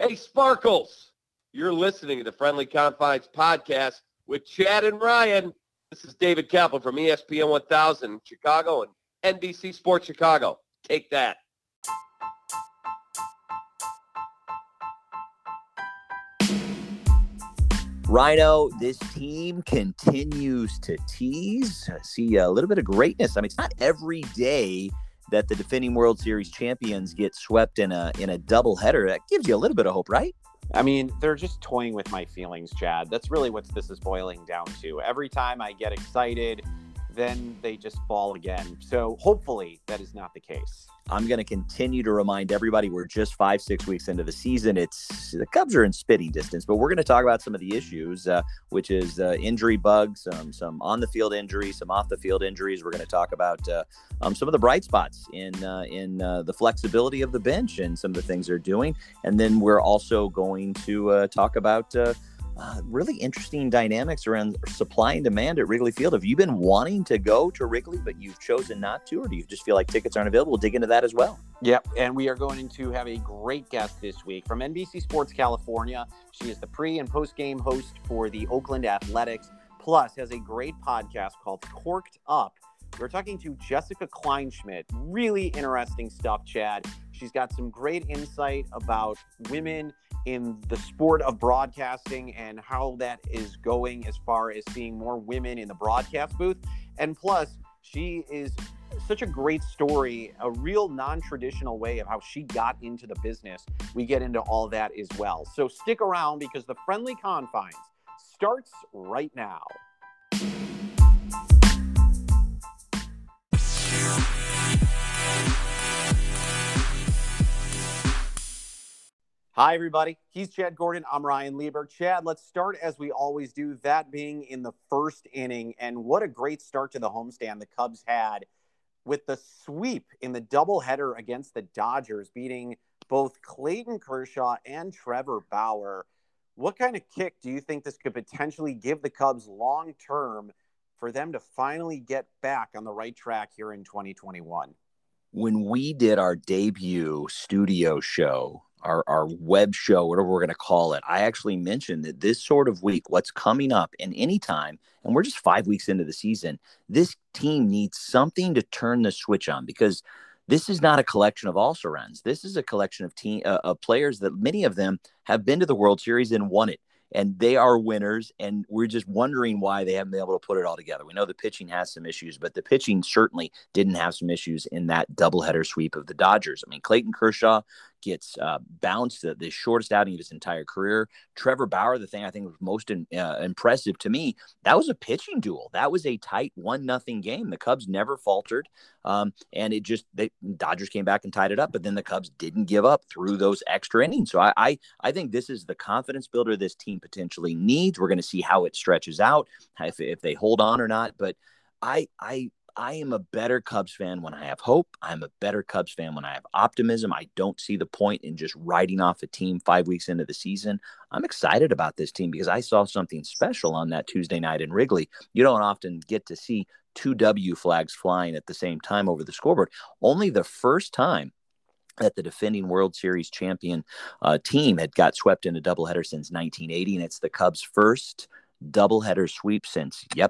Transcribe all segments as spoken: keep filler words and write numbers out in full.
Hey, Sparkles, you're listening to the Friendly Confines podcast with Chad and Ryan. This is David Kaplan from E S P N one thousand Chicago and N B C Sports Chicago. Take that. Rhino, this team continues to tease, see a little bit of greatness. I mean, it's not every day that the defending World Series champions get swept in a in a doubleheader. That gives you a little bit of hope, right? I mean, they're just toying with my feelings, Chad. That's really what this is boiling down to. Every time I get excited, then they just fall again. So hopefully that is not the case. I'm going to continue to remind everybody we're just five, six weeks into the season. It's the Cubs are in spitting distance, but we're going to talk about some of the issues, uh, which is uh, injury bugs, um, some on-the-field injuries, some off-the-field injuries. We're going to talk about uh, um, some of the bright spots in uh, in uh, the flexibility of the bench and some of the things they're doing. And then we're also going to uh, talk about uh, Uh, really interesting dynamics around supply and demand at Wrigley Field. Have you been wanting to go to Wrigley, but you've chosen not to, or do you just feel like tickets aren't available? We'll dig into that as well. Yep, and we are going to have a great guest this week from N B C Sports California. She is the pre- and post-game host for the Oakland Athletics, plus has a great podcast called Corked Up. We're talking to Jessica Kleinschmidt. Really interesting stuff, Chad. She's got some great insight about women in the sport of broadcasting and how that is going as far as seeing more women in the broadcast booth. And plus, she is such a great story, a real non-traditional way of how she got into the business. We get into all that as well. So stick around because the Friendly Confines starts right now. Hi, everybody. He's Chad Gordon. I'm Ryan Lieber. Chad, let's start as we always do, that being in the first inning. And what a great start to the homestand the Cubs had with the sweep in the doubleheader against the Dodgers, beating both Clayton Kershaw and Trevor Bauer. What kind of kick do you think this could potentially give the Cubs long-term for them to finally get back on the right track here in twenty twenty-one? When we did our debut studio show, Our, our web show, whatever we're going to call it, I actually mentioned that this sort of week, what's coming up in any time, and we're just five weeks into the season, this team needs something to turn the switch on, because this is not a collection of also-rans. This is a collection of team uh, of players that many of them have been to the World Series and won it. And they are winners, and we're just wondering why they haven't been able to put it all together. We know the pitching has some issues, but the pitching certainly didn't have some issues in that doubleheader sweep of the Dodgers. I mean, Clayton Kershaw gets uh, bounced, the, the shortest outing of his entire career. Trevor Bauer, the thing I think was most in, uh, impressive to me, that was a pitching duel. That was a tight one nothing game. The Cubs never faltered, um, and it just the Dodgers came back and tied it up, but then the Cubs didn't give up through those extra innings. So I, I, I think this is the confidence builder this team potentially needs. We're going to see how it stretches out, if, if they hold on or not. But I, I, I am a better Cubs fan when I have hope. I'm a better Cubs fan when I have optimism. I don't see the point in just writing off a team five weeks into the season. I'm excited about this team because I saw something special on that Tuesday night in Wrigley. You don't often get to see two W flags flying at the same time over the scoreboard. Only the first time that the defending World Series champion uh, team had got swept in a doubleheader since nineteen eighty, and it's the Cubs' first doubleheader sweep since, yep,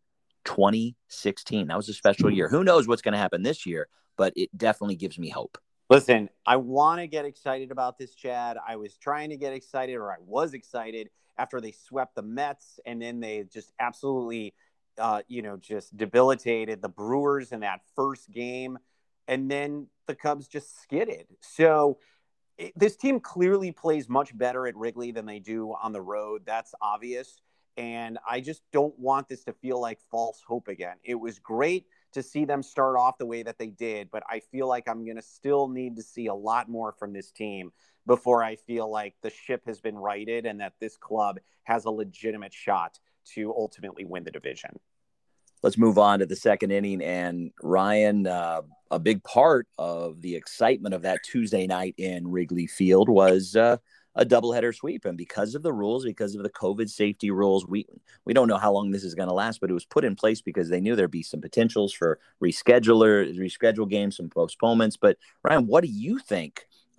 twenty sixteen. That was a special year. Who knows what's going to happen this year, but it definitely gives me hope. Listen, I want to get excited about this, Chad. I was trying to get excited, or I was excited after they swept the Mets, and then they just absolutely, uh, you know, just debilitated the Brewers in that first game, and then the Cubs just skidded. So it, this team clearly plays much better at Wrigley than they do on the road. That's obvious. And I just don't want this to feel like false hope again. It was great to see them start off the way that they did, but I feel like I'm going to still need to see a lot more from this team before I feel like the ship has been righted and that this club has a legitimate shot to ultimately win the division. Let's move on to the second inning. And Ryan, uh, a big part of the excitement of that Tuesday night in Wrigley Field was uh, a doubleheader sweep. And because of the rules, because of the COVID safety rules, we we don't know how long this is going to last, but it was put in place because they knew there'd be some potentials for rescheduler, reschedule games, some postponements. But Ryan, what do you think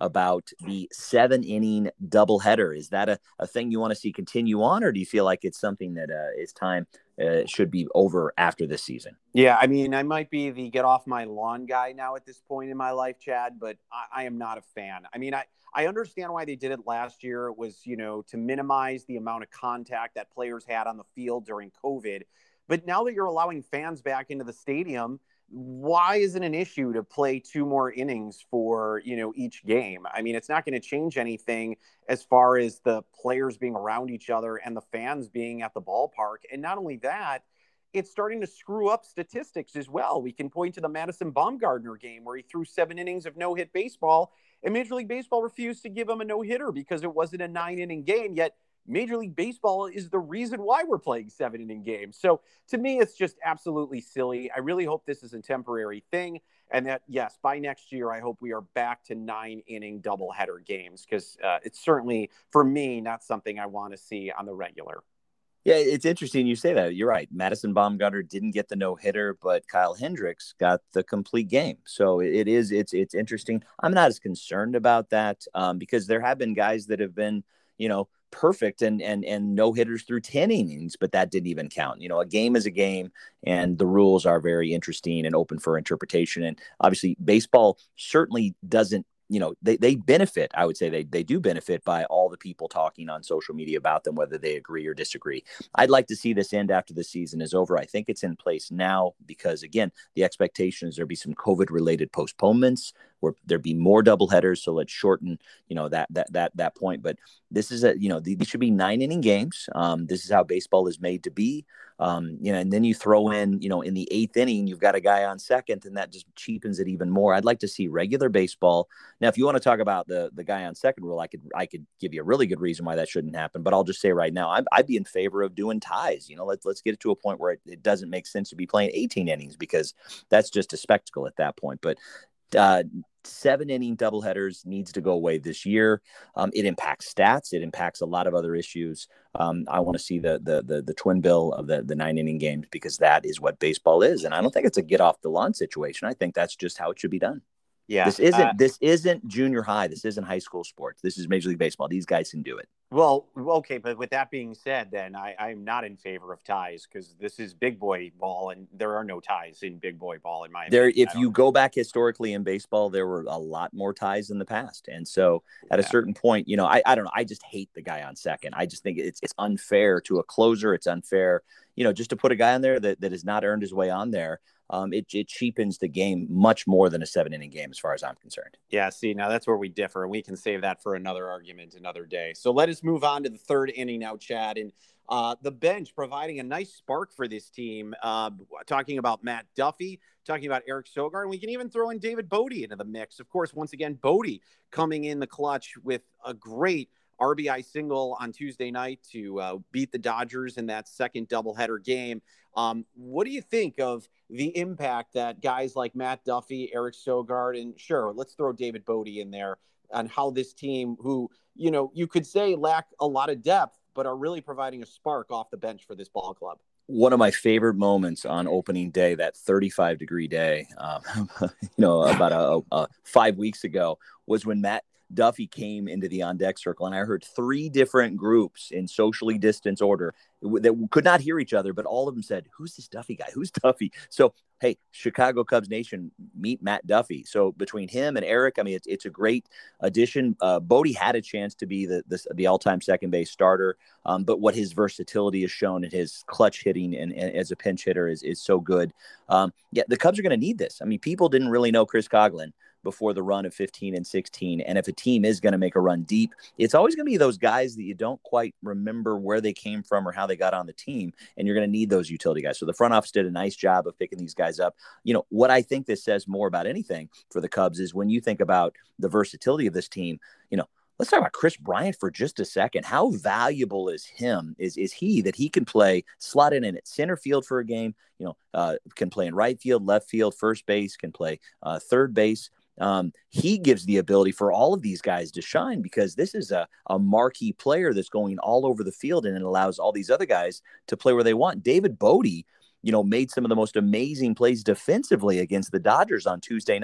about the seven inning doubleheader. Is that a, a thing you want to see continue on, or do you feel like it's something that uh, is time uh, should be over after this season? Yeah, I mean, I might be the get off my lawn guy now at this point in my life, Chad, but I, I am not a fan. I mean, I, I understand why they did it last year. It was, you know, to minimize the amount of contact that players had on the field during COVID. But now that you're allowing fans back into the stadium, why is it an issue to play two more innings for, you know, each game? I mean, it's not going to change anything as far as the players being around each other and the fans being at the ballpark. And not only that, it's starting to screw up statistics as well. We can point to the Madison Bumgarner game where he threw seven innings of no-hit baseball, and Major League Baseball refused to give him a no-hitter because it wasn't a nine-inning game, yet Major League Baseball is the reason why we're playing seven-inning games. So to me, it's just absolutely silly. I really hope this is a temporary thing, and that, yes, by next year, I hope we are back to nine-inning doubleheader games, because uh, it's certainly, for me, not something I want to see on the regular. Yeah, it's interesting you say that. You're right. Madison Bumgarner didn't get the no-hitter, but Kyle Hendricks got the complete game. So it is, it's it's interesting. I'm not as concerned about that um, because there have been guys that have been, you know, perfect and and and no hitters through ten innings, but that didn't even count. You know, a game is a game, and the rules are very interesting and open for interpretation. And obviously, baseball certainly doesn't. You know, they, they benefit, I would say they, they do benefit by all the people talking on social media about them, whether they agree or disagree. I'd like to see this end after the season is over. I think it's in place now because, again, the expectation is there'll be some COVID-related postponements where there'd be more doubleheaders. So let's shorten, you know, that that that that point. But this is a, you know, these should be nine inning games. Um, this is how baseball is made to be. Um, you know, and then you throw in, you know, in the eighth inning, you've got a guy on second, and that just cheapens it even more. I'd like to see regular baseball. Now, if you want to talk about the the guy on second rule, I could I could give you a really good reason why that shouldn't happen. But I'll just say right now, I'd, I'd be in favor of doing ties. You know, let's let's get it to a point where it, it doesn't make sense to be playing eighteen innings because that's just a spectacle at that point. But uh, seven inning doubleheaders needs to go away this year. Um, it impacts stats. It impacts a lot of other issues. Um, I want to see the, the, the, the twin bill of the, the nine inning games because that is what baseball is. And I don't think it's a get off the lawn situation. I think that's just how it should be done. Yeah. This isn't, uh, this isn't junior high. This isn't high school sports. This is Major League Baseball. These guys can do it. Well, okay, but with that being said, then I, I'm not in favor of ties because this is big boy ball, and there are no ties in big boy ball in my there. opinion. If you go back historically in baseball, there were a lot more ties in the past, and so at Yeah. a certain point, you know, I, I don't know. I just hate the guy on second. I just think it's it's unfair to a closer. It's unfair, you know, just to put a guy on there that, that has not earned his way on there. Um, it, it cheapens the game much more than a seven inning game, as far as I'm concerned. Yeah, see, now that's where we differ, and we can save that for another argument another day. So let us move on to the third inning now, Chad. And uh, the bench providing a nice spark for this team, uh, talking about Matt Duffy, talking about Eric Sogard, and we can even throw in David Bote into the mix. Of course, once again, Bote coming in the clutch with a great R B I single on Tuesday night to uh, beat the Dodgers in that second doubleheader game. Um, what do you think of the impact that guys like Matt Duffy, Eric Sogard, and sure, let's throw David Bote in there on how this team, who, you know, you could say lack a lot of depth, but are really providing a spark off the bench for this ball club? One of my favorite moments on opening day, that thirty-five degree day, um, you know, about a, a five weeks ago, was when Matt Duffy came into the on deck circle, and I heard three different groups in socially distanced order that could not hear each other, but all of them said, "Who's this Duffy guy? Who's Duffy?" So, hey, Chicago Cubs Nation, meet Matt Duffy. So between him and Eric, I mean, it's it's a great addition. Uh, Bote had a chance to be the the, the all time second base starter, um, but what his versatility has shown and his clutch hitting and, and as a pinch hitter is is so good. Um, yeah, the Cubs are going to need this. I mean, people didn't really know Chris Coghlan before the run of fifteen and sixteen. And if a team is going to make a run deep, it's always going to be those guys that you don't quite remember where they came from or how they got on the team. And you're going to need those utility guys. So the front office did a nice job of picking these guys up. You know, what I think this says more about anything for the Cubs is when you think about the versatility of this team, you know, let's talk about Chris Bryant for just a second. How valuable is him? Is is he that he can play, slot in, in at center field for a game, you know, uh, can play in right field, left field, first base, can play uh, third base. Um, he gives the ability for all of these guys to shine because this is a, a marquee player that's going all over the field, and it allows all these other guys to play where they want. David Bote, you know, made some of the most amazing plays defensively against the Dodgers on Tuesday night.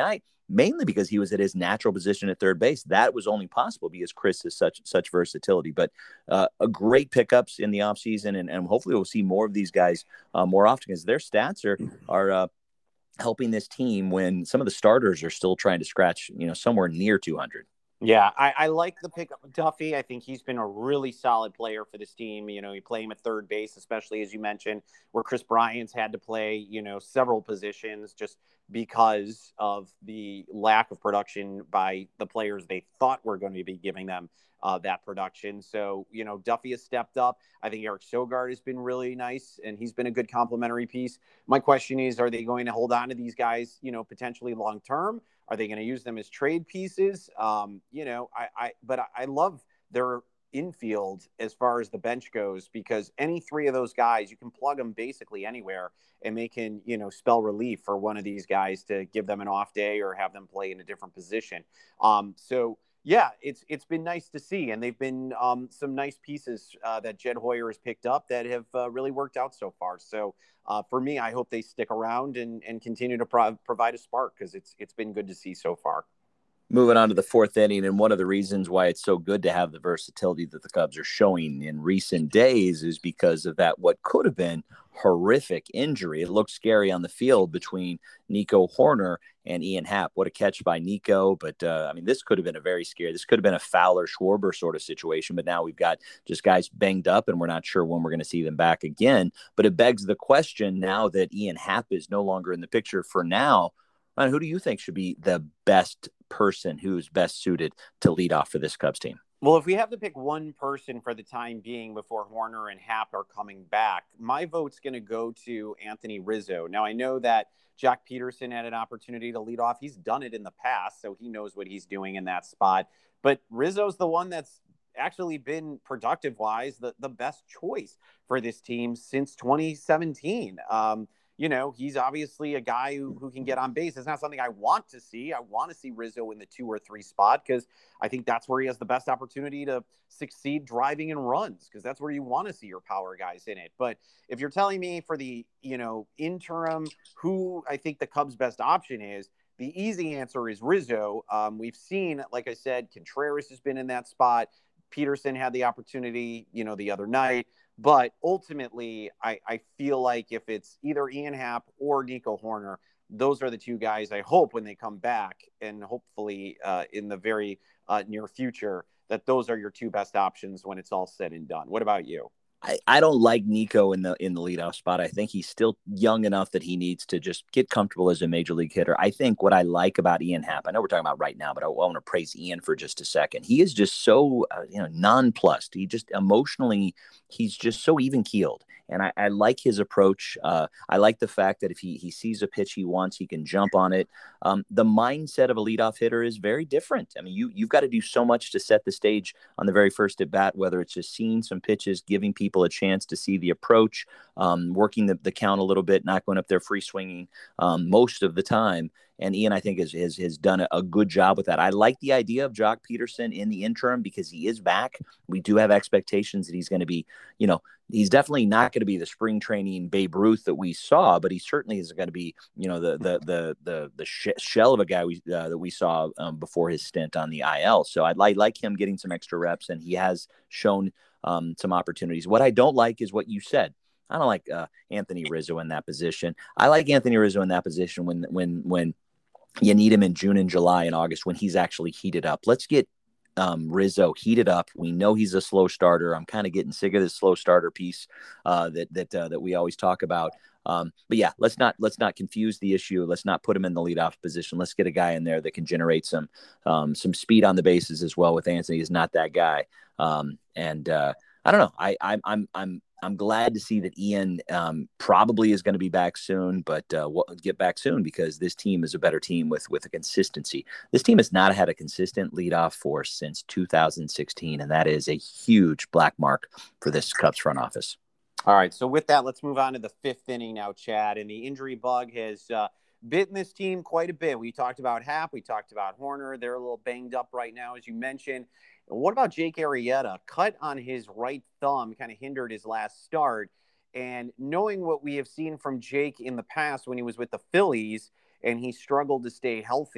mainly because he was at his natural position at third base. That was only possible because Chris has such such versatility. But uh, a great pickups in the offseason, and, and hopefully we'll see more of these guys uh, more often because their stats are are uh, helping this team when some of the starters are still trying to scratch, you know, somewhere near two hundred. Yeah, I, I like the pickup of Duffy. I think he's been a really solid player for this team. You know, you play him at third base, especially as you mentioned, where Chris Bryant's had to play, you know, several positions just because of the lack of production by the players they thought were going to be giving them uh, that production. So, you know, Duffy has stepped up. I think Eric Sogard has been really nice, and he's been a good complementary piece. My question is, are they going to hold on to these guys, you know, potentially long term? Are they going to use them as trade pieces? Um, you know, I, I, but I, I love their infield as far as the bench goes, because any three of those guys, you can plug them basically anywhere and they can, you know, spell relief for one of these guys to give them an off day or have them play in a different position. Um, so yeah, it's, it's been nice to see. And they've been um, some nice pieces uh, that Jed Hoyer has picked up that have uh, really worked out so far. So Uh, for me, I hope they stick around and, and continue to pro- provide a spark because it's it's been good to see so far. Moving on to the fourth inning, and one of the reasons why it's so good to have the versatility that the Cubs are showing in recent days is because of that what could have been horrific injury. It looked scary on the field between Nico Hoerner and Ian Happ. What a catch by Nico, but uh, I mean, this could have been a very scary, this could have been a Fowler Schwarber sort of situation, but now we've got just guys banged up and we're not sure when we're going to see them back again. But it begs the question now that Ian Happ is no longer in the picture for now, Ryan, who do you think should be the best person who's best suited to lead off for this Cubs team? Well, if we have to pick one person for the time being before Hoerner and Happ are coming back, my vote's going to go to Anthony Rizzo. Now, I know that Jock Peterson had an opportunity to lead off. He's done it in the past, so he knows what he's doing in that spot. But Rizzo's the one that's actually been productive-wise the, the best choice for this team since twenty seventeen. Um, You know, he's obviously a guy who, who can get on base. It's not something I want to see. I want to see Rizzo in the two or three spot because I think that's where he has the best opportunity to succeed driving and runs, because that's where you want to see your power guys in it. But if you're telling me for the, you know, interim, who I think the Cubs' best option is, the easy answer is Rizzo. Um, we've seen, like I said, Contreras has been in that spot. Peterson had the opportunity, you know, the other night. But ultimately, I, I feel like if it's either Ian Happ or Nico Hoerner, those are the two guys I hope when they come back, and hopefully uh, in the very uh, near future, that those are your two best options when it's all said and done. What about you? I, I don't like Nico in the in the leadoff spot. I think he's still young enough that he needs to just get comfortable as a major league hitter. I think what I like about Ian Happ, I know we're talking about right now, but I, I want to praise Ian for just a second. He is just so uh, you know nonplussed. He just emotionally, he's just so even keeled. And I, I like his approach. Uh, I like the fact that if he he sees a pitch he wants, he can jump on it. Um, the mindset of a leadoff hitter is very different. I mean, you, you've got to do so much to set the stage on the very first at bat, whether it's just seeing some pitches, giving people a chance to see the approach, um, working the, the count a little bit, not going up there free swinging um, most of the time. And Ian, I think, has, has, has done a, a good job with that. I like the idea of Jock Peterson in the interim because he is back. We do have expectations that he's going to be, you know, he's definitely not going to be the spring training Babe Ruth that we saw, but he certainly is going to be, you know, the the the the the sh- shell of a guy we uh, that we saw um, before his stint on the I L. So I'd like like him getting some extra reps, and he has shown um, some opportunities. What I don't like is what you said. I don't like uh, Anthony Rizzo in that position. I like Anthony Rizzo in that position when when when you need him in June and July and August when he's actually heated up. Let's get um, Rizzo heated up. We know he's a slow starter. I'm kind of getting sick of this slow starter piece uh, that that uh, that we always talk about. Um, but yeah, let's not let's not confuse the issue. Let's not put him in the leadoff position. Let's get a guy in there that can generate some um, some speed on the bases as well. With Anthony is not that guy. Um, and uh, I don't know. I, I I'm I'm I'm glad to see that Ian um, probably is going to be back soon, but uh, we'll get back soon because this team is a better team with with a consistency. This team has not had a consistent leadoff force since two thousand sixteen, and that is a huge black mark for this Cubs front office. All right, so with that, let's move on to the fifth inning now, Chad. And the injury bug has uh, bitten this team quite a bit. We talked about Happ. We talked about Hoerner. They're a little banged up right now, as you mentioned. What about Jake Arrieta? Cut on his right thumb kind of hindered his last start. And knowing what we have seen from Jake in the past when he was with the Phillies and he struggled to stay healthy,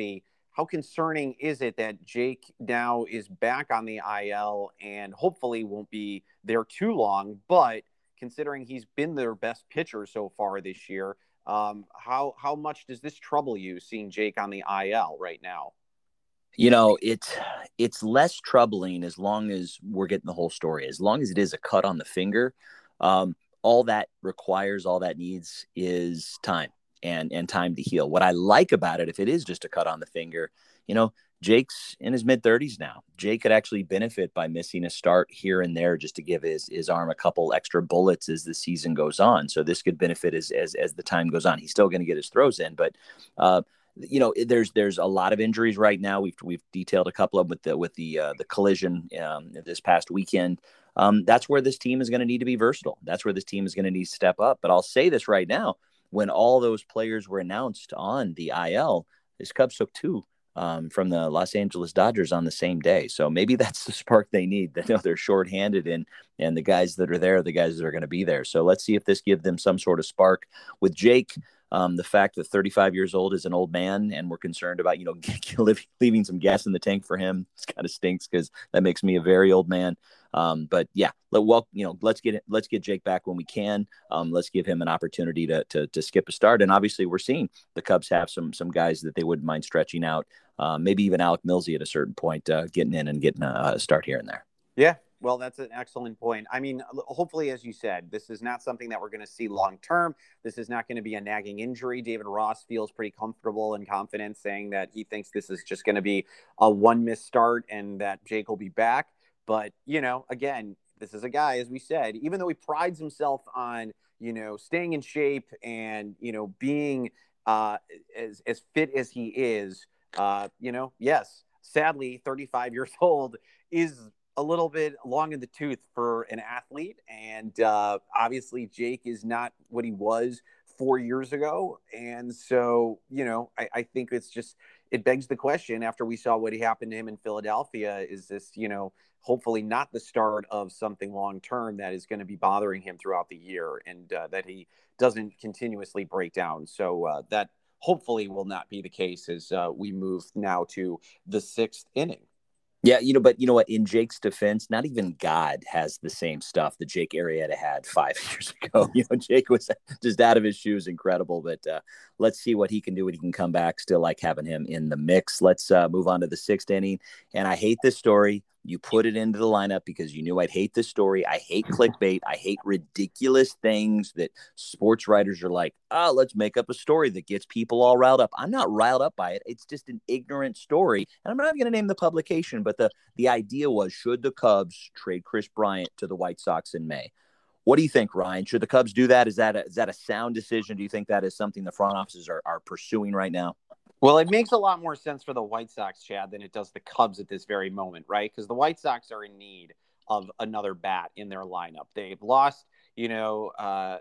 how concerning is it that Jake now is back on the I L and hopefully won't be there too long, but considering he's been their best pitcher so far this year, um, how how much does this trouble you seeing Jake on the I L right now? You know, it's it's less troubling as long as we're getting the whole story. As long as it is a cut on the finger, um, all that requires, all that needs is time and and time to heal. What I like about it, if it is just a cut on the finger, you know, Jake's in his mid thirties now. Jake could actually benefit by missing a start here and there just to give his his arm a couple extra bullets as the season goes on. So this could benefit as as as the time goes on. He's still going to get his throws in, but uh, you know, there's there's a lot of injuries right now. We've we've detailed a couple of them with the with the uh, the collision um, this past weekend. Um, that's where this team is going to need to be versatile. That's where this team is going to need to step up. But I'll say this right now: when all those players were announced on the I L, this Cubs took two um, from the Los Angeles Dodgers on the same day. So maybe that's the spark they need. They know they're shorthanded, and and the guys that are there are the guys that are going to be there. So let's see if this gives them some sort of spark with Jake. Um, the fact that thirty-five years old is an old man, and we're concerned about, you know, leaving some gas in the tank for him, it kind of stinks because that makes me a very old man. Um, but yeah, let, well, you know, let's get it, let's get Jake back when we can. Um, let's give him an opportunity to, to to skip a start. And obviously, we're seeing the Cubs have some some guys that they wouldn't mind stretching out. Uh, maybe even Alec Milsey at a certain point, uh, getting in and getting a, a start here and there. Yeah. Well, that's an excellent point. I mean, hopefully, as you said, this is not something that we're going to see long term. This is not going to be a nagging injury. David Ross feels pretty comfortable and confident saying that he thinks this is just going to be a one miss start and that Jake will be back. But, you know, again, this is a guy, as we said, even though he prides himself on, you know, staying in shape and, you know, being uh, as, as fit as he is, uh, you know, yes, sadly, thirty-five years old is a little bit long in the tooth for an athlete. And uh, obviously Jake is not what he was four years ago. And so, you know, I, I think it's just, it begs the question after we saw what happened to him in Philadelphia, is this, you know, hopefully not the start of something long-term that is going to be bothering him throughout the year, and uh, that he doesn't continuously break down. So uh, that hopefully will not be the case as uh, we move now to the sixth inning. Yeah, you know, but you know what? In Jake's defense, not even God has the same stuff that Jake Arrieta had five years ago. You know, Jake was just out of his shoes, incredible. But uh, let's see what he can do when he can come back. Still like having him in the mix. Let's uh, move on to the sixth inning. And I hate this story. You put it into the lineup because you knew I'd hate this story. I hate clickbait. I hate ridiculous things that sports writers are like, oh, let's make up a story that gets people all riled up. I'm not riled up by it. It's just an ignorant story. And I'm not going to name the publication, but the, the idea was, should the Cubs trade Kris Bryant to the White Sox in May? What do you think, Ryan? Should the Cubs do that? Is that a, is that a sound decision? Do you think that is something the front offices are, are pursuing right now? Well, it makes a lot more sense for the White Sox, Chad, than it does the Cubs at this very moment, right? Because the White Sox are in need of another bat in their lineup. They've lost, you know, uh,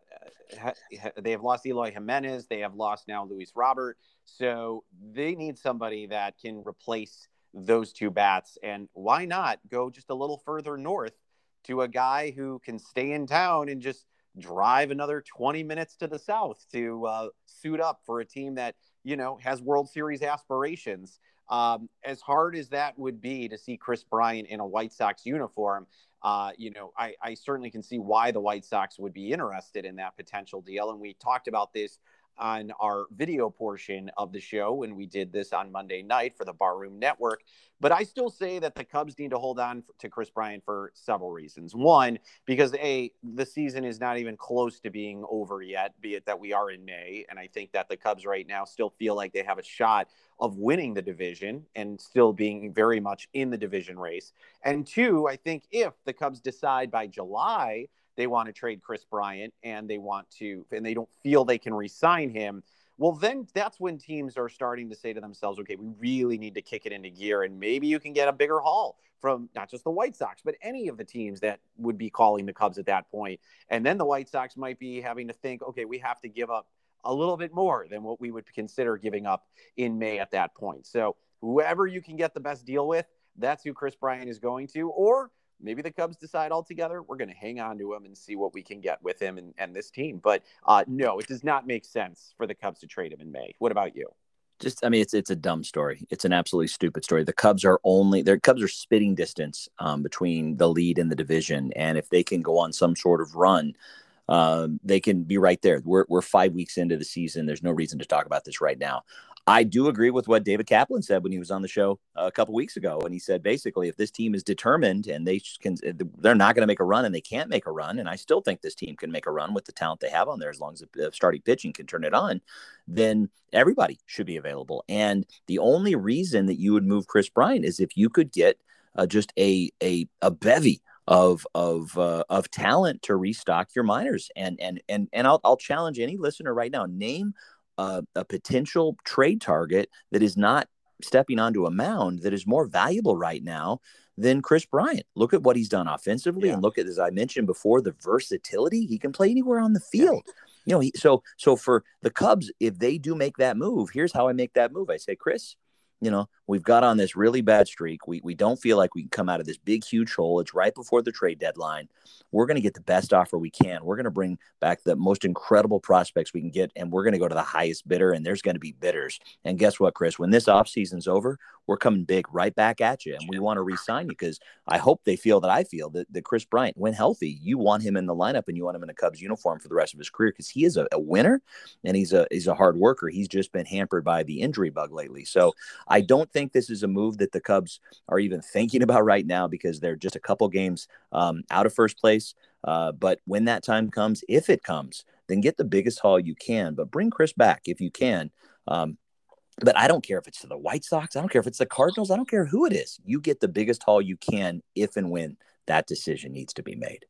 they have lost Eloy Jimenez. They have lost now Luis Robert. So they need somebody that can replace those two bats. And why not go just a little further north to a guy who can stay in town and just drive another twenty minutes to the south to uh, suit up for a team that, you know, has World Series aspirations. Um, as hard as that would be to see Kris Bryant in a White Sox uniform, uh, you know, I, I certainly can see why the White Sox would be interested in that potential deal. And we talked about this on our video portion of the show when we did this on Monday night for the Barroom Network. But I still say that the Cubs need to hold on to Kris Bryant for several reasons. One, because A, the season is not even close to being over yet, be it that we are in May. And I think that the Cubs right now still feel like they have a shot of winning the division and still being very much in the division race. And two, I think if the Cubs decide by July they want to trade Kris Bryant and they want to, and they don't feel they can re-sign him, well, then that's when teams are starting to say to themselves, okay, we really need to kick it into gear. And maybe you can get a bigger haul from not just the White Sox, but any of the teams that would be calling the Cubs at that point. And then the White Sox might be having to think, okay, we have to give up a little bit more than what we would consider giving up in May at that point. So whoever you can get the best deal with, that's who Kris Bryant is going to. Or maybe the Cubs decide altogether, we're going to hang on to him and see what we can get with him and, and this team. But uh, no, it does not make sense for the Cubs to trade him in May. What about you? Just, I mean, it's it's a dumb story. It's an absolutely stupid story. The Cubs are only their Cubs are spitting distance um, between the lead and the division, and if they can go on some sort of run, um, they can be right there. We're we're five weeks into the season. There's no reason to talk about this right now. I do agree with what David Kaplan said when he was on the show a couple weeks ago, and he said basically, if this team is determined and they can, they're not going to make a run, and they can't make a run, and I still think this team can make a run with the talent they have on there as long as the starting pitching can turn it on, then everybody should be available. And the only reason that you would move Kris Bryant is if you could get uh, just a a a bevy of of uh, of talent to restock your minors. And and and and I'll I'll challenge any listener right now. Name uh, a potential trade target that is not stepping onto a mound that is more valuable right now than Kris Bryant. Look at what he's done offensively, yeah. and look at, as I mentioned before, the versatility. He can play anywhere on the field. Yeah. You know, he, so so for the Cubs, if they do make that move, here's how I make that move. I say, Kris, you know, we've got on this really bad streak. We we don't feel like we can come out of this big, huge hole. It's right before the trade deadline. We're going to get the best offer we can. We're going to bring back the most incredible prospects we can get, and we're going to go to the highest bidder, and there's going to be bidders. And guess what, Kris? When this offseason's over, we're coming big right back at you, and we want to re-sign you because I hope they feel that I feel that, that Kris Bryant, when healthy, you want him in the lineup and you want him in a Cubs uniform for the rest of his career because he is a, a winner, and he's a he's a hard worker. He's just been hampered by the injury bug lately. So I don't think this is a move that the Cubs are even thinking about right now because they're just a couple games um, out of first place. Uh, but when that time comes, if it comes, then get the biggest haul you can, but bring Kris back if you can. Um, but I don't care if it's to the White Sox. I don't care if it's the Cardinals. I don't care who it is. You get the biggest haul you can if and when that decision needs to be made.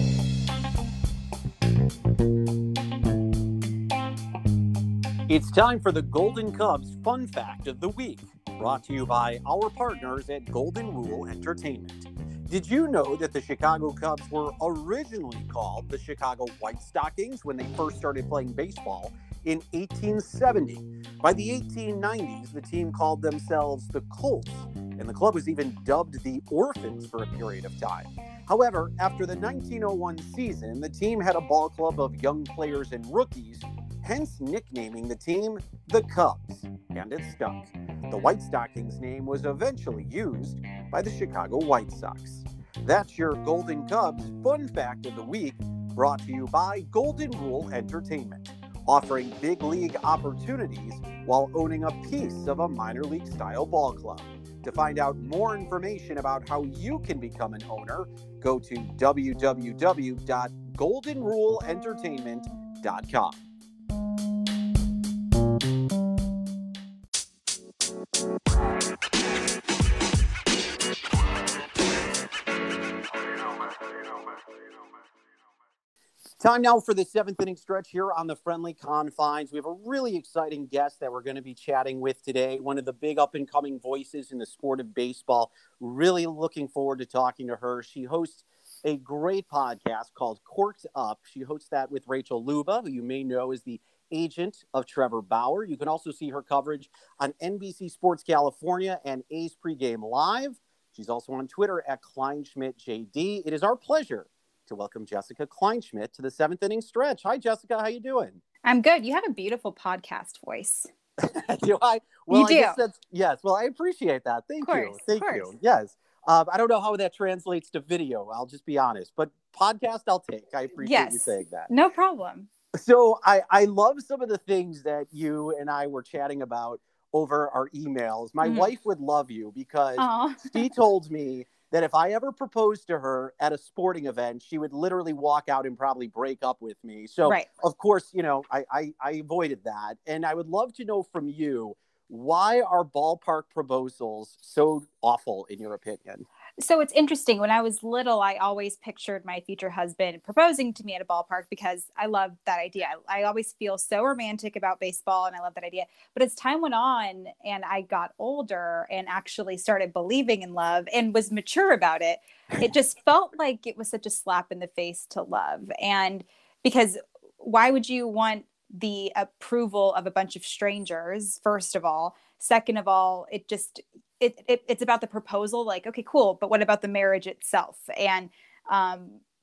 It's time for the Golden Cubs Fun Fact of the Week, brought to you by our partners at Golden Rule Entertainment. Did you know that the Chicago Cubs were originally called the Chicago White Stockings when they first started playing baseball in eighteen seventy? By the eighteen nineties, the team called themselves the Colts, and the club was even dubbed the Orphans for a period of time. However, after the nineteen oh one season, the team had a ball club of young players and rookies, hence nicknaming the team the Cubs, and it stuck. The White Stockings name was eventually used by the Chicago White Sox. That's your Golden Cubs Fun Fact of the Week, brought to you by Golden Rule Entertainment, offering big league opportunities while owning a piece of a minor league style ball club. To find out more information about how you can become an owner, go to w w w dot golden rule entertainment dot com. Time now for the seventh inning stretch here on the Friendly Confines. We have a really exciting guest that we're going to be chatting with today. One of the big up-and-coming voices in the sport of baseball. Really looking forward to talking to her. She hosts a great podcast called Corked Up. She hosts that with Rachel Luba, who you may know is the agent of Trevor Bauer. You can also see her coverage on N B C Sports California and A's Pregame Live. She's also on Twitter at KleinschmidtJD. It is our pleasure to welcome Jessica Kleinschmidt to the seventh inning stretch. Hi, Jessica. How you doing? I'm good. You have a beautiful podcast voice. Do I? Well, you do. I guess that's, yes. Well, I appreciate that. Thank course, you. Thank you. Yes. Um, I don't know how that translates to video. I'll just be honest. But podcast, I'll take. I appreciate yes. you saying that. No problem. So I, I love some of the things that you and I were chatting about over our emails. My mm-hmm. wife would love you because Aww. She told me that if I ever proposed to her at a sporting event, she would literally walk out and probably break up with me. So, right. of course, you know, I, I, I avoided that. And I would love to know from you, why are ballpark proposals so awful in your opinion? So it's interesting. When I was little, I always pictured my future husband proposing to me at a ballpark because I love that idea. I, I always feel so romantic about baseball and I love that idea. But as time went on and I got older and actually started believing in love and was mature about it, it just felt like it was such a slap in the face to love. And because why would you want the approval of a bunch of strangers, first of all? Second of all, it just... It, it it's about the proposal, like, okay, cool. But what about the marriage itself? And um,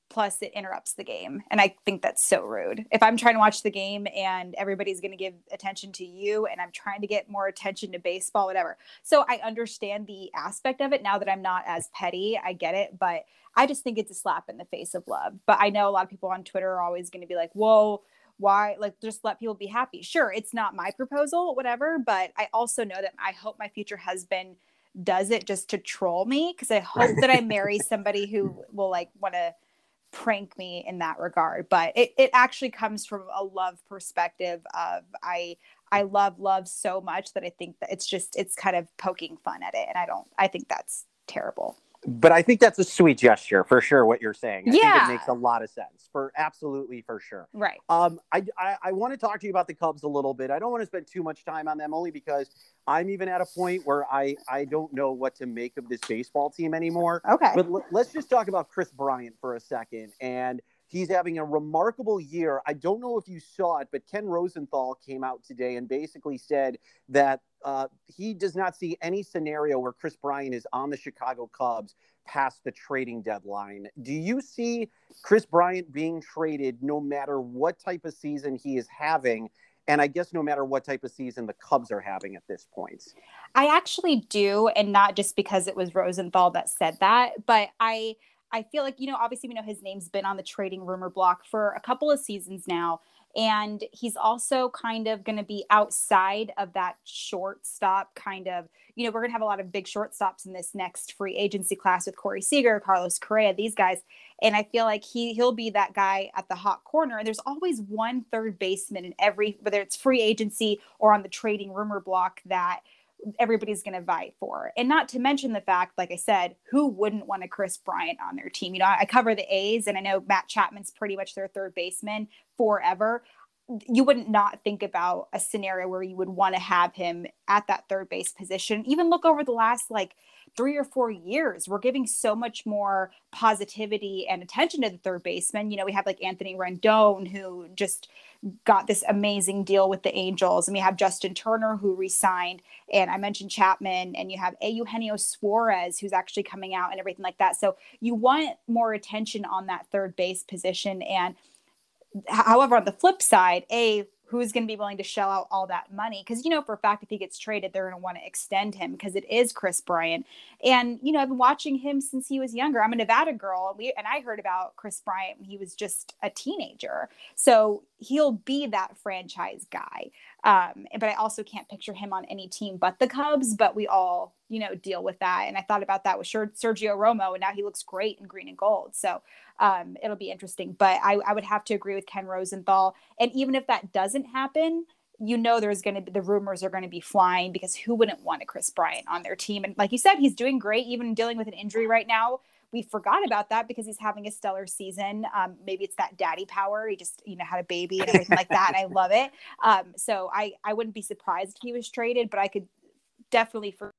Plus it interrupts the game. And I think that's so rude. If I'm trying to watch the game and everybody's going to give attention to you and I'm trying to get more attention to baseball, whatever. So I understand the aspect of it now that I'm not as petty. I get it, but I just think it's a slap in the face of love. But I know a lot of people on Twitter are always going to be like, whoa, why? Like, just let people be happy. Sure, it's not my proposal, whatever. But I also know that I hope my future husband does it just to troll me, because I hope that I marry somebody who will like want to prank me in that regard. But it, it actually comes from a love perspective of I I love love so much that I think that it's just it's kind of poking fun at it. And I don't I think that's terrible. But I think that's a sweet gesture for sure. What you're saying, I yeah. think it makes a lot of sense for absolutely for sure. Right. Um, I, I I want to talk to you about the Cubs a little bit. I don't want to spend too much time on them, only because I'm even at a point where I I don't know what to make of this baseball team anymore. Okay. But l- let's just talk about Kris Bryant for a second. And he's having a remarkable year. I don't know if you saw it, but Ken Rosenthal came out today and basically said that uh, he does not see any scenario where Kris Bryant is on the Chicago Cubs past the trading deadline. Do you see Kris Bryant being traded no matter what type of season he is having? And I guess no matter what type of season the Cubs are having at this point. I actually do. And not just because it was Rosenthal that said that, but I I feel like, you know, obviously we know his name's been on the trading rumor block for a couple of seasons now. And he's also kind of going to be outside of that shortstop kind of, you know, we're going to have a lot of big shortstops in this next free agency class with Corey Seager, Carlos Correa, these guys. And I feel like he, he'll be that guy at the hot corner. And there's always one third baseman in every, whether it's free agency or on the trading rumor block, that everybody's going to vie for. And not to mention the fact, like I said, who wouldn't want a Kris Bryant on their team? You know, I cover the A's and I know Matt Chapman's pretty much their third baseman forever. You wouldn't not think about a scenario where you would want to have him at that third base position. Even look over the last like three or four years, we're giving so much more positivity and attention to the third baseman. You know, we have like Anthony Rendon, who just got this amazing deal with the Angels. And we have Justin Turner, who re-signed. And I mentioned Chapman, and you have Eugenio Suarez, who's actually coming out and everything like that. So you want more attention on that third base position. And however, on the flip side, A, who's going to be willing to shell out all that money? Because, you know, for a fact, if he gets traded, they're going to want to extend him because it is Kris Bryant. And, you know, I've been watching him since he was younger. I'm a Nevada girl, and, we, and I heard about Kris Bryant when he was just a teenager. So he'll be that franchise guy. Um, but I also can't picture him on any team but the Cubs, but we all, you know, deal with that. And I thought about that with Sergio Romo, and now he looks great in green and gold. So um, it'll be interesting. But I, I would have to agree with Ken Rosenthal. And even if that doesn't happen, you know, there's going to be, the rumors are going to be flying, because who wouldn't want a Kris Bryant on their team? And like you said, he's doing great, even dealing with an injury right now. We forgot about that because he's having a stellar season. Um, maybe it's that daddy power. He just, you know, had a baby and everything like that. And I love it. Um, so I, I wouldn't be surprised if he was traded, but I could definitely for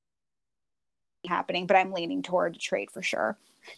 happening, but I'm leaning toward a trade for sure.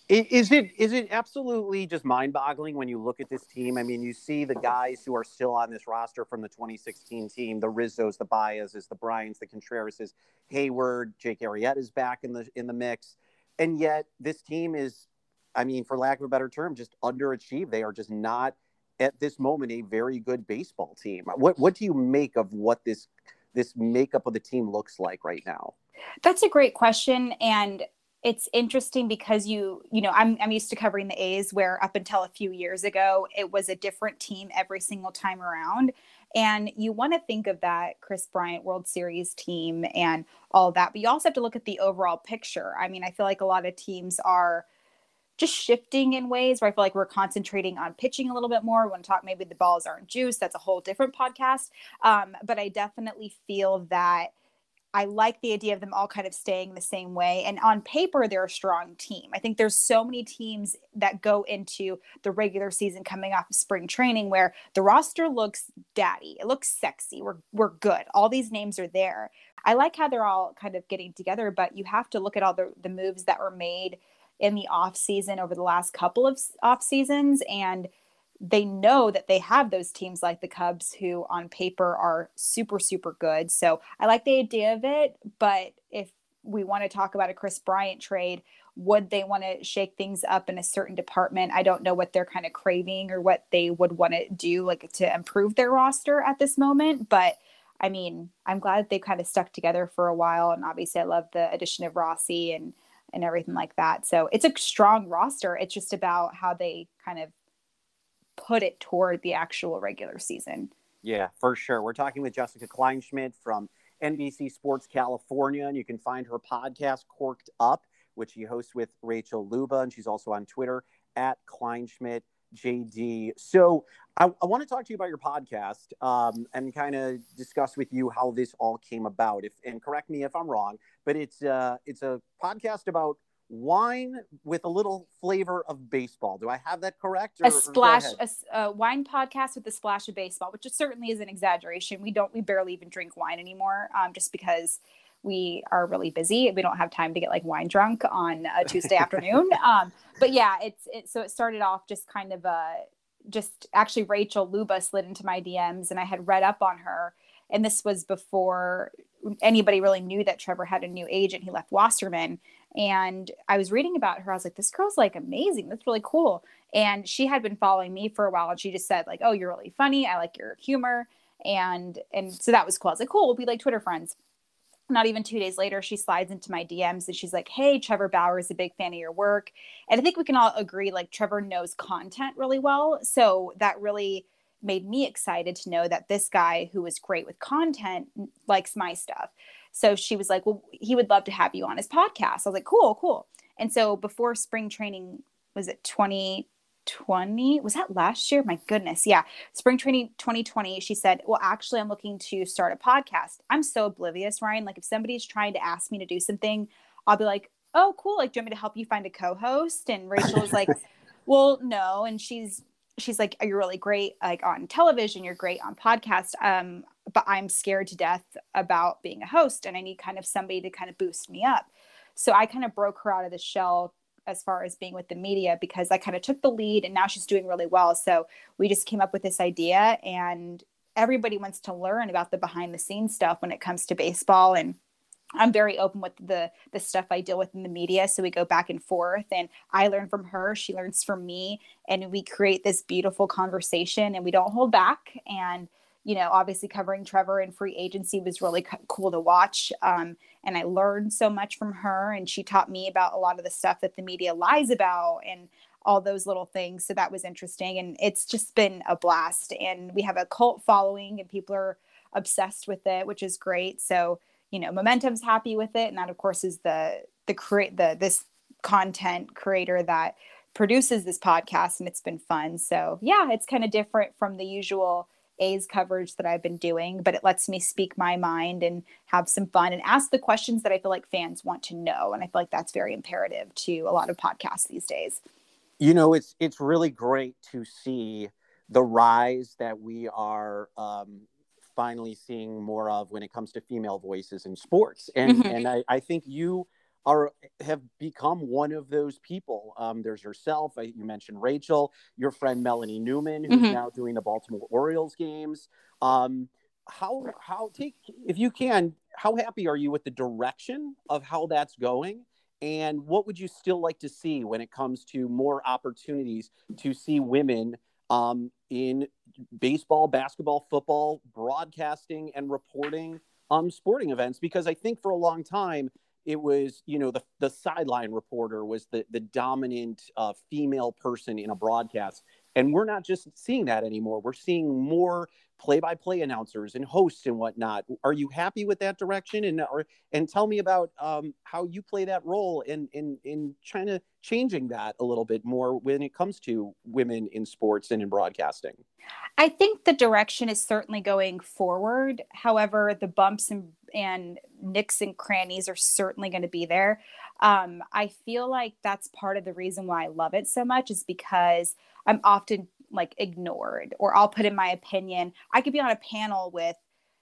Is it is it absolutely just mind-boggling when you look at this team? I mean, you see the guys who are still on this roster from the twenty sixteen team, the Rizzos, the Baez's, the Bryants, the Contrerases, Hayward, Jake Arrieta is back in the in the mix. And yet this team is, I mean, for lack of a better term, just underachieved. They are just not at this moment a very good baseball team. What what do you make of what this this makeup of the team looks like right now? That's a great question. And it's interesting because you, you know, I'm, I'm used to covering the A's, where up until a few years ago, it was a different team every single time around. And you want to think of that Kris Bryant World Series team and all of that. But you also have to look at the overall picture. I mean, I feel like a lot of teams are just shifting in ways where I feel like we're concentrating on pitching a little bit more. We want to talk, maybe the balls aren't juice. That's a whole different podcast. Um, but I definitely feel that I like the idea of them all kind of staying the same way. And on paper, they're a strong team. I think there's so many teams that go into the regular season coming off of spring training where the roster looks daddy. It looks sexy. We're, we're good. All these names are there. I like how they're all kind of getting together, but you have to look at all the, the moves that were made in the off season over the last couple of off seasons. And they know that they have those teams like the Cubs who on paper are super, super good. So I like the idea of it. But if we want to talk about a Kris Bryant trade, would they want to shake things up in a certain department? I don't know what they're kind of craving or what they would want to do like to improve their roster at this moment. But I mean, I'm glad that they kind of stuck together for a while. And obviously I love the addition of Rossi and, and everything like that. So it's a strong roster. It's just about how they kind of put it toward the actual regular season. Yeah, for sure. We're talking with Jessica Kleinschmidt from N B C Sports California, and you can find her podcast Corked Up, which she hosts with Rachel Luba, and she's also on Twitter at Kleinschmidt J D. So I, I want to talk to you about your podcast um, and kind of discuss with you how this all came about. If and correct me if I'm wrong, but it's uh, it's a podcast about wine with a little flavor of baseball. Do I have that correct? Or, a splash, a, a wine podcast with a splash of baseball, which is certainly is an exaggeration. We don't, we barely even drink wine anymore, um, just because we are really busy. We don't have time to get like wine drunk on a Tuesday afternoon. Um, but yeah, it's, it, so it started off just kind of a, just actually Rachel Luba slid into my D Ms and I had read up on her. And this was before anybody really knew that Trevor had a new agent. He left Wasserman. And I was reading about her. I was like, this girl's like amazing. That's really cool. And she had been following me for a while. And she just said like, oh, you're really funny. I like your humor. And, and so that was cool. I was like, cool, we'll be like Twitter friends. Not even two days later, she slides into my D Ms and she's like, hey, Trevor Bauer is a big fan of your work. And I think we can all agree, like Trevor knows content really well. So that really made me excited to know that this guy who is great with content likes my stuff. So she was like, well, he would love to have you on his podcast. I was like, cool, cool. And so before spring training, was it twenty twenty? Was that last year? My goodness. Yeah. Spring training twenty twenty. She said, well, actually, I'm looking to start a podcast. I'm so oblivious, Ryan. Like if somebody's trying to ask me to do something, I'll be like, oh, cool. Like, do you want me to help you find a co-host? And Rachel was like, well, no. And she's, she's like, you're really great, like on television, you're great on podcast. Um, but I'm scared to death about being a host and I need kind of somebody to kind of boost me up. So I kind of broke her out of the shell as far as being with the media because I kind of took the lead and now she's doing really well. So we just came up with this idea and everybody wants to learn about the behind the scenes stuff when it comes to baseball. And I'm very open with the the stuff I deal with in the media. So we go back and forth and I learn from her. She learns from me and we create this beautiful conversation and we don't hold back. And, you know, obviously covering Trevor in free agency was really co- cool to watch. Um, and I learned so much from her and she taught me about a lot of the stuff that the media lies about and all those little things. So that was interesting. And it's just been a blast. And we have a cult following and people are obsessed with it, which is great. So you know, Momentum's happy with it. And that of course is the, the create the, this content creator that produces this podcast and it's been fun. So yeah, it's kind of different from the usual A's coverage that I've been doing, but it lets me speak my mind and have some fun and ask the questions that I feel like fans want to know. And I feel like that's very imperative to a lot of podcasts these days. You know, it's, it's really great to see the rise that we are, um, finally seeing more of when it comes to female voices in sports. And mm-hmm. and I, I think you are have become one of those people. Um, there's yourself. I, you mentioned Rachel, your friend Melanie Newman, who's mm-hmm. now doing the Baltimore Orioles games. Um, how how take if you can, how happy are you with the direction of how that's going? And what would you still like to see when it comes to more opportunities to see women um, in baseball, basketball, football, broadcasting, and reporting um, sporting events? Because I think for a long time, it was, you know, the, the sideline reporter was the, the dominant uh, female person in a broadcast. And we're not just seeing that anymore. We're seeing more play-by-play announcers and hosts and whatnot. Are you happy with that direction? And or, and tell me about um, how you play that role in, in, in trying to changing that a little bit more when it comes to women in sports and in broadcasting. I think the direction is certainly going forward. However, the bumps and, and nicks and crannies are certainly going to be there. Um, I feel like that's part of the reason why I love it so much is because I'm often like ignored, or I'll put in my opinion. I could be on a panel with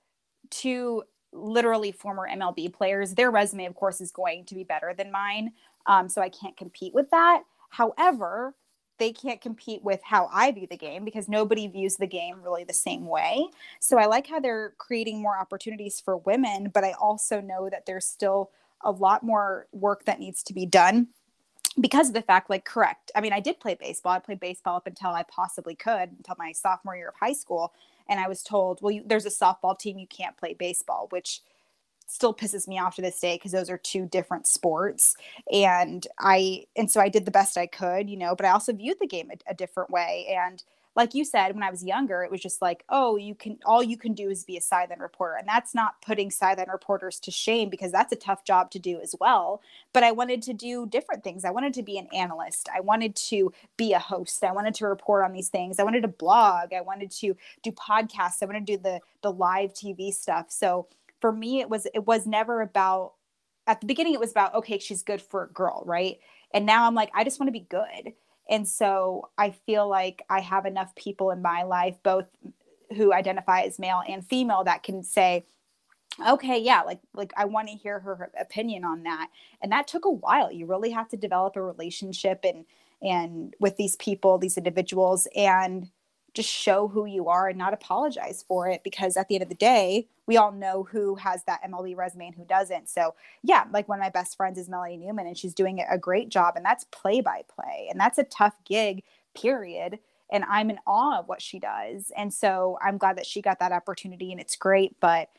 two literally former M L B players. Their resume, of course, is going to be better than mine. Um, so I can't compete with that. However, they can't compete with how I view the game because nobody views the game really the same way. So I like how they're creating more opportunities for women, but I also know that there's still a lot more work that needs to be done because of the fact, like, correct. I mean, I did play baseball. I played baseball up until I possibly could, until my sophomore year of high school. And I was told, well, you, there's a softball team, you can't play baseball, which still pisses me off to this day because those are two different sports. And I, and so I did the best I could, you know, but I also viewed the game a, a different way. And like you said, when I was younger, it was just like, oh, you can, all you can do is be a sideline reporter. And that's not putting sideline reporters to shame, because that's a tough job to do as well. But I wanted to do different things. I wanted to be an analyst. I wanted to be a host. I wanted to report on these things. I wanted to blog. I wanted to do podcasts. I wanted to do the, the live T V stuff. So for me, it was, it was never about, at the beginning, it was about, okay, she's good for a girl. Right. And now I'm like, I just want to be good. And so I feel like I have enough people in my life, both who identify as male and female, that can say, okay, yeah, like, like I want to hear her, her opinion on that. And that took a while. You really have to develop a relationship and, and with these people, these individuals, and just show who you are and not apologize for it. Because at the end of the day, we all know who has that M L B resume and who doesn't. So yeah, like one of my best friends is Melanie Newman, and she's doing a great job, and that's play by play. And that's a tough gig, period. And I'm in awe of what she does. And so I'm glad that she got that opportunity, and it's great. But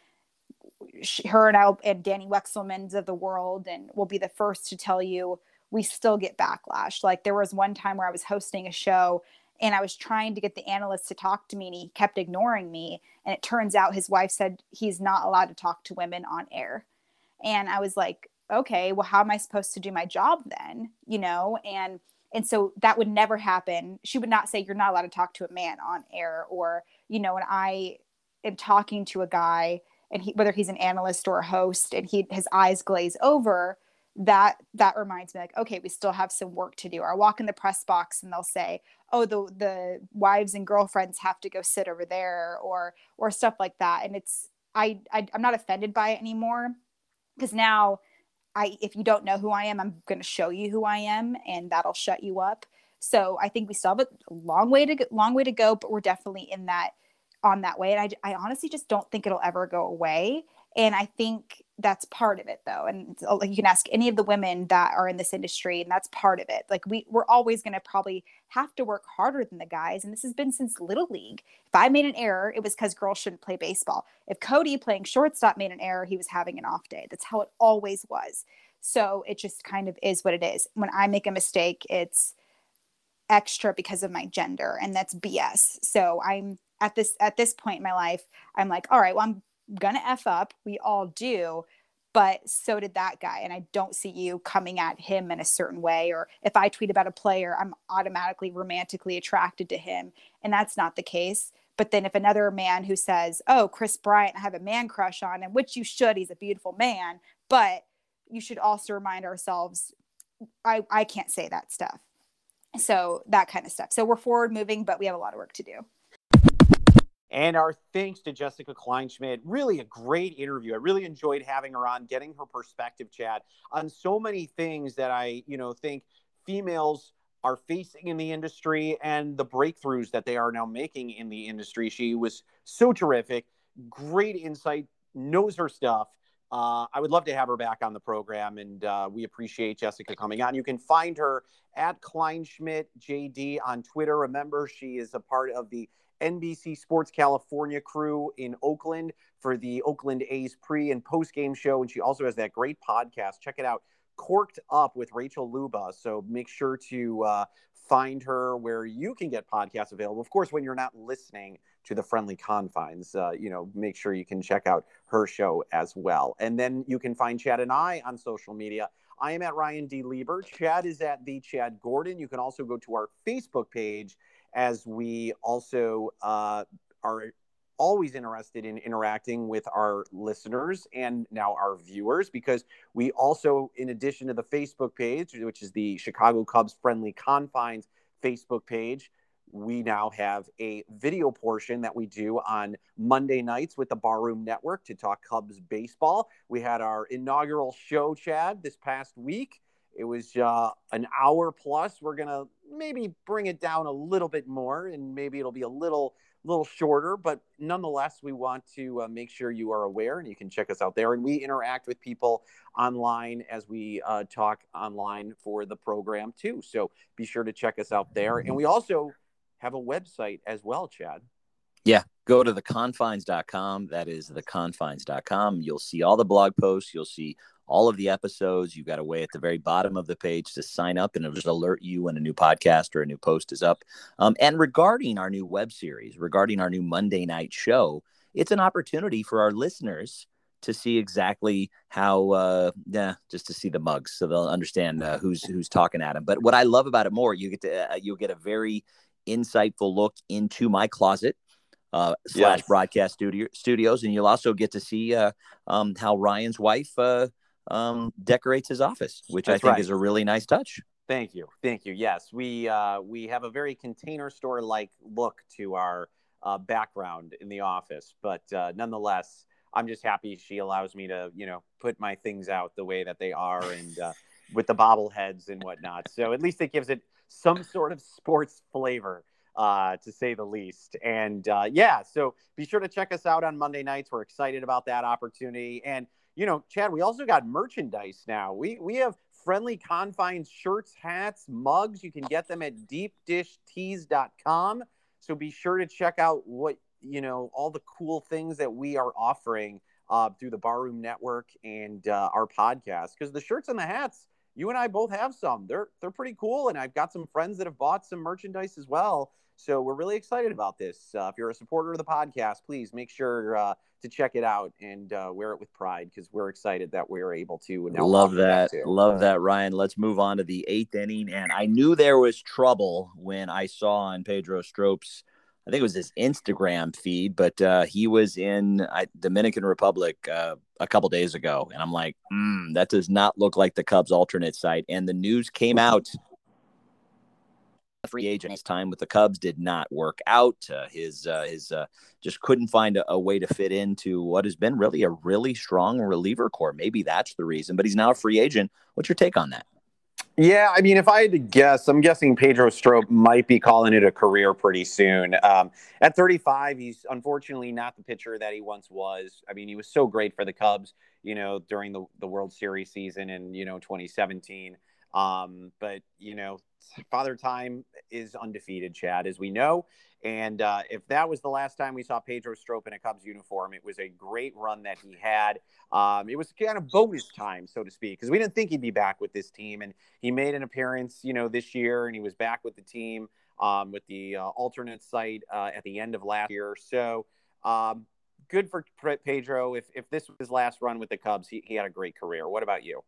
she, her and I and Danny Wexelmans of the world, and will be the first to tell you, we still get backlash. Like there was one time where I was hosting a show, and I was trying to get the analyst to talk to me, and he kept ignoring me. And it turns out his wife said he's not allowed to talk to women on air. And I was like, okay, well, how am I supposed to do my job then? You know? And, and so that would never happen. She would not say, you're not allowed to talk to a man on air. Or, you know, when I am talking to a guy, and he, whether he's an analyst or a host, and he, his eyes glaze over, that, that reminds me, like, okay, we still have some work to do. Or I walk in the press box and they'll say, oh, the, the wives and girlfriends have to go sit over there, or, or stuff like that. And it's, I, I I'm not offended by it anymore, because now I, if you don't know who I am, I'm going to show you who I am, and that'll shut you up. So I think we still have a long way to go, long way to go, but we're definitely in that, on that way. And I, I honestly just don't think it'll ever go away. And I think that's part of it, though. And like, you can ask any of the women that are in this industry, and that's part of it. Like we, we're always going to probably have to work harder than the guys. And this has been since Little League. If I made an error, it was because girls shouldn't play baseball. If Cody playing shortstop made an error, he was having an off day. That's how it always was. So it just kind of is what it is. When I make a mistake, it's extra because of my gender, and that's B S. So I'm at this, at this point in my life, I'm like, all right, well, I'm gonna F up. We all do. But so did that guy. And I don't see you coming at him in a certain way. Or if I tweet about a player, I'm automatically romantically attracted to him. And that's not the case. But then if another man who says, oh, Chris Bryant, I have a man crush on him, which you should, he's a beautiful man. But you should also remind ourselves, I, I can't say that stuff. So that kind of stuff. So we're forward moving, but we have a lot of work to do. And our thanks to Jessica Kleinschmidt. Really a great interview. I really enjoyed having her on, getting her perspective, Chad, on so many things that I, you know, think females are facing in the industry and the breakthroughs that they are now making in the industry. She was so terrific, great insight, knows her stuff. Uh, I would love to have her back on the program, and uh, we appreciate Jessica coming on. You can find her at Kleinschmidt J D on Twitter. Remember, she is a part of the N B C Sports California crew in Oakland for the Oakland A's pre and post game show. And she also has that great podcast. Check it out, Corked Up with Rachel Luba. So make sure to uh, find her where you can get podcasts available. Of course, when you're not listening to the Friendly Confines, uh, you know, make sure you can check out her show as well. And then you can find Chad and I on social media. I am at Ryan D. Lieber. Chad is at the Chad Gordon. You can also go to our Facebook page, as we also uh, are always interested in interacting with our listeners and now our viewers, because we also, in addition to the Facebook page, which is the Chicago Cubs Friendly Confines Facebook page, we now have a video portion that we do on Monday nights with the Barroom Network to talk Cubs baseball. We had our inaugural show, Chad, this past week. It was uh, an hour plus. We're going to maybe bring it down a little bit more, and maybe it'll be a little little shorter, but nonetheless, we want to uh, make sure you are aware, and you can check us out there. And we interact with people online as we uh, talk online for the program too. So be sure to check us out there. And we also have a website as well, Chad. Yeah, go to the confines dot com. That is the confines dot com. You'll see all the blog posts. You'll see all of the episodes. You've got a way at the very bottom of the page to sign up, and it'll just alert you when a new podcast or a new post is up. Um, and regarding our new web series, regarding our new Monday night show, it's an opportunity for our listeners to see exactly how, uh, yeah, just to see the mugs, so they'll understand uh, who's who's talking at them. But what I love about it more, you get to uh, you'll get a very insightful look into my closet. Uh, slash Yes. broadcast studio, studios, and you'll also get to see uh, um, how Ryan's wife uh, um, decorates his office, which That's I think right. is a really nice touch. Thank you. Thank you. Yes, we uh, we have a very Container Store-like look to our uh, background in the office, but uh, nonetheless, I'm just happy she allows me to, you know, put my things out the way that they are, and uh, with the bobbleheads and whatnot. So at least it gives it some sort of sports flavor, uh, to say the least. And uh, yeah, so be sure to check us out on Monday nights. We're excited about that opportunity. And, you know, Chad, we also got merchandise now. We, we have Friendly Confines shirts, hats, mugs. You can get them at deep dish tees dot com. So be sure to check out what, you know, all the cool things that we are offering uh, through the Barroom Network and uh, our podcast. Because the shirts and the hats, you and I both have some. They're they're pretty cool, and I've got some friends that have bought some merchandise as well. So we're really excited about this. Uh, if you're a supporter of the podcast, please make sure uh, to check it out and uh, wear it with pride, because we're excited that we're able to now Love offer that. too. Love that, Ryan. Let's move on to the eighth inning. And I knew there was trouble when I saw on Pedro Strope's, I think it was his Instagram feed, but uh, he was in uh, Dominican Republic uh, a couple days ago. And I'm like, mm, that does not look like the Cubs alternate site. And the news came out. Free agent, his time with the Cubs did not work out. Uh, his uh, his uh, just couldn't find a, a way to fit into what has been really a really strong reliever core. Maybe that's the reason, but he's now a free agent. What's your take on that? Yeah, I mean, if I had to guess, I'm guessing Pedro Strop might be calling it a career pretty soon. Um, at thirty-five, he's unfortunately not the pitcher that he once was. I mean, he was so great for the Cubs, you know, during the, the World Series season in, you know, twenty seventeen. Um, but, you know, Father Time is undefeated, Chad, as we know. And uh, if that was the last time we saw Pedro Strop in a Cubs uniform, it was a great run that he had. Um, it was kind of bonus time, so to speak, because we didn't think he'd be back with this team. And he made an appearance, you know, this year, and he was back with the team um, with the uh, alternate site uh, at the end of last year. So um, good for Pedro. If, if this was his last run with the Cubs, he, he had a great career. What about you?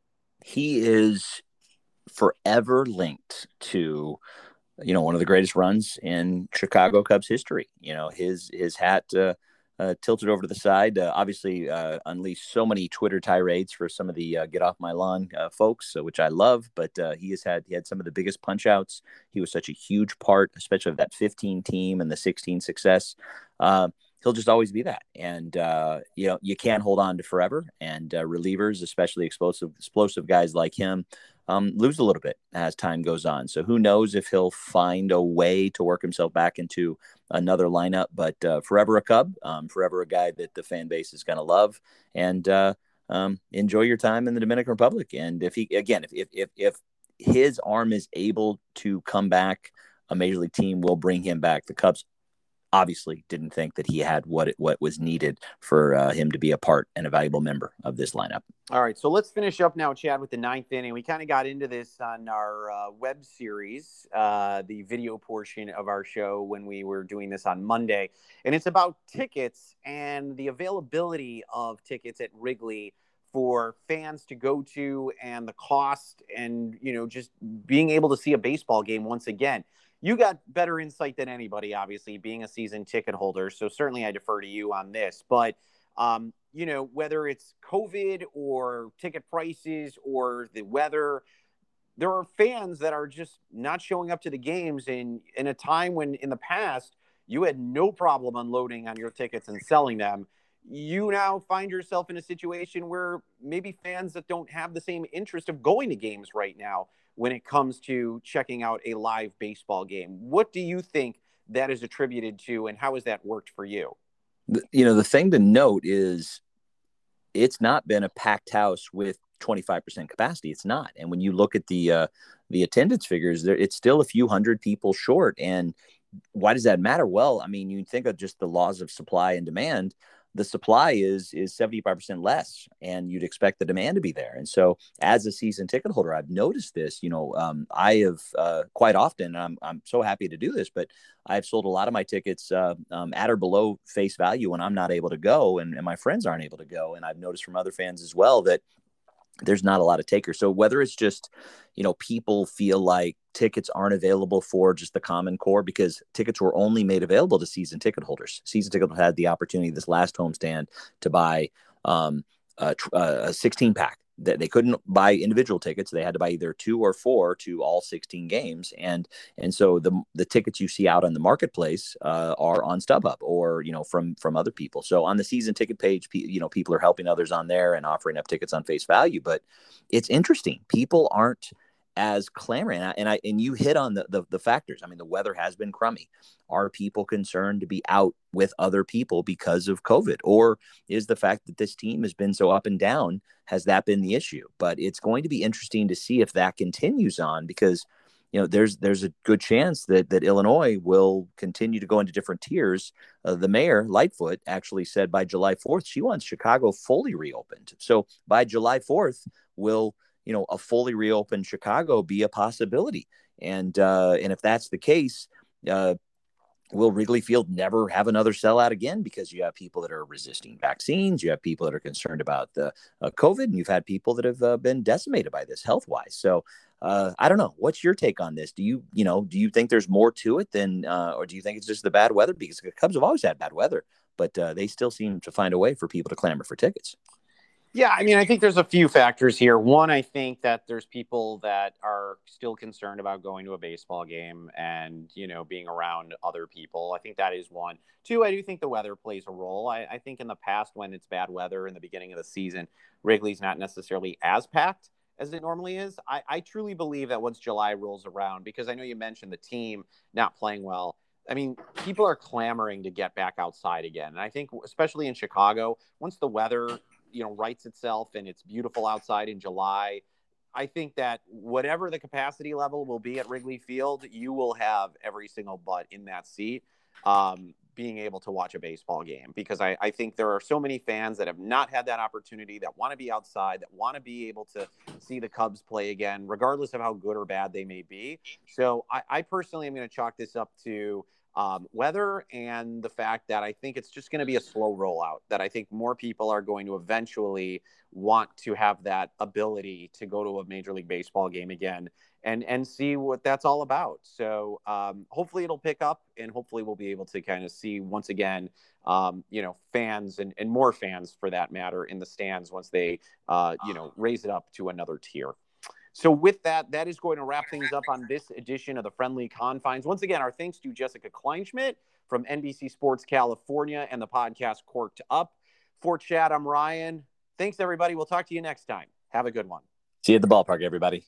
He is forever linked to, you know, one of the greatest runs in Chicago Cubs history. You know, his his hat uh, uh, tilted over to the side, uh, obviously uh, unleashed so many Twitter tirades for some of the uh, get off my lawn uh, folks, uh, which I love. But uh, he has had he had some of the biggest punch outs. He was such a huge part, especially of that fifteen team and the sixteen success. Uh, he'll just always be that. And, uh, you know, you can't hold on to forever. And uh, relievers, especially explosive, explosive guys like him, um, lose a little bit as time goes on. So who knows if he'll find a way to work himself back into another lineup, but uh, forever a Cub, um, forever a guy that the fan base is going to love. And uh, um, enjoy your time in the Dominican Republic. And if he, again, if, if, if, if his arm is able to come back, a major league team will bring him back. The Cubs obviously didn't think that he had what it, what was needed for uh, him to be a part and a valuable member of this lineup. All right, so let's finish up now, Chad, with the ninth inning. We kind of got into this on our uh, web series, uh, the video portion of our show when we were doing this on Monday, and it's about tickets and the availability of tickets at Wrigley for fans to go to, and the cost, and, you know, just being able to see a baseball game once again. You got better insight than anybody, obviously, being a season ticket holder. So certainly I defer to you on this. But, um, you know, whether it's COVID or ticket prices or the weather, there are fans that are just not showing up to the games in, in a time when in the past you had no problem unloading on your tickets and selling them. You now find yourself in a situation where maybe fans that don't have the same interest of going to games right now. when it comes to checking out a live baseball game. What do you think that is attributed to, and how has that worked for you? You know, the thing to note is it's not been a packed house with twenty-five percent capacity. It's not. And when you look at the uh, the attendance figures, there, it's still a few hundred people short. And why does that matter? Well, I mean, you think of just the laws of supply and demand. The supply is is seventy-five percent less, and you'd expect the demand to be there. And so as a season ticket holder, I've noticed this. You know, um, I have uh, quite often, and I'm, I'm so happy to do this, but I've sold a lot of my tickets uh, um, at or below face value when I'm not able to go, and, and my friends aren't able to go. And I've noticed from other fans as well that there's not a lot of takers. So whether it's just, you know, people feel like tickets aren't available for just the common core, because tickets were only made available to season ticket holders. Season ticket holders had the opportunity this last homestand to buy um, a, a sixteen pack. That they couldn't buy individual tickets. They had to buy either two or four to all sixteen games. And, and so the, the tickets you see out on the marketplace uh, are on StubHub or, you know, from, from other people. So on the season ticket page, you know, people are helping others on there and offering up tickets on face value, but it's interesting. People aren't as clamoring. And I, and I, and you hit on the, the, the factors. I mean, the weather has been crummy. Are people concerned to be out with other people because of COVID? Or is the fact that this team has been so up and down, has that been the issue? But it's going to be interesting to see if that continues on, because, you know, there's there's a good chance that that Illinois will continue to go into different tiers. Uh, the mayor, Lightfoot, actually said by July fourth, she wants Chicago fully reopened. So by July fourth, will, you know, a fully reopened Chicago be a possibility? And uh, and if that's the case, uh, will Wrigley Field never have another sellout again? Because you have people that are resisting vaccines, you have people that are concerned about the uh, COVID, and you've had people that have uh, been decimated by this health wise. So uh, I don't know. What's your take on this? Do you, you know, do you think there's more to it than, uh, or do you think it's just the bad weather? Because the Cubs have always had bad weather, but uh, they still seem to find a way for people to clamor for tickets. Yeah, I mean, I think there's a few factors here. One, I think that there's people that are still concerned about going to a baseball game and, you know, being around other people. I think that is one. Two, I do think the weather plays a role. I, I think in the past, when it's bad weather in the beginning of the season, Wrigley's not necessarily as packed as it normally is. I, I truly believe that once July rolls around, because I know you mentioned the team not playing well, I mean, people are clamoring to get back outside again. And I think, especially in Chicago, once the weather, you know, rights itself and it's beautiful outside in July, I think that whatever the capacity level will be at Wrigley Field, you will have every single butt in that seat um, being able to watch a baseball game. Because I, I think there are so many fans that have not had that opportunity, that want to be outside, that want to be able to see the Cubs play again, regardless of how good or bad they may be. So I, I personally am going to chalk this up to Um, weather and the fact that I think it's just going to be a slow rollout, that I think more people are going to eventually want to have that ability to go to a Major League Baseball game again and, and see what that's all about. So um, hopefully it'll pick up, and hopefully we'll be able to kind of see once again, um, you know, fans and, and more fans for that matter in the stands once they, uh, you know, raise it up to another tier. So with that, that is going to wrap things up on this edition of the Friendly Confines. Once again, our thanks to Jessica Kleinschmidt from N B C Sports California and the podcast Corked Up. For Chad, I'm Ryan. Thanks, everybody. We'll talk to you next time. Have a good one. See you at the ballpark, everybody.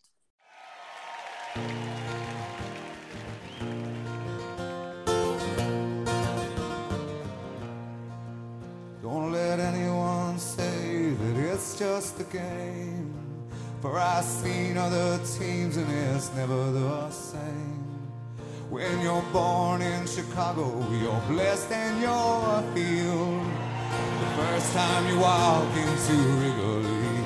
Don't let anyone say that it's just a game. For I've seen other teams and it's never the same. When you're born in Chicago, you're blessed and you're healed. The first time you walk into Wrigley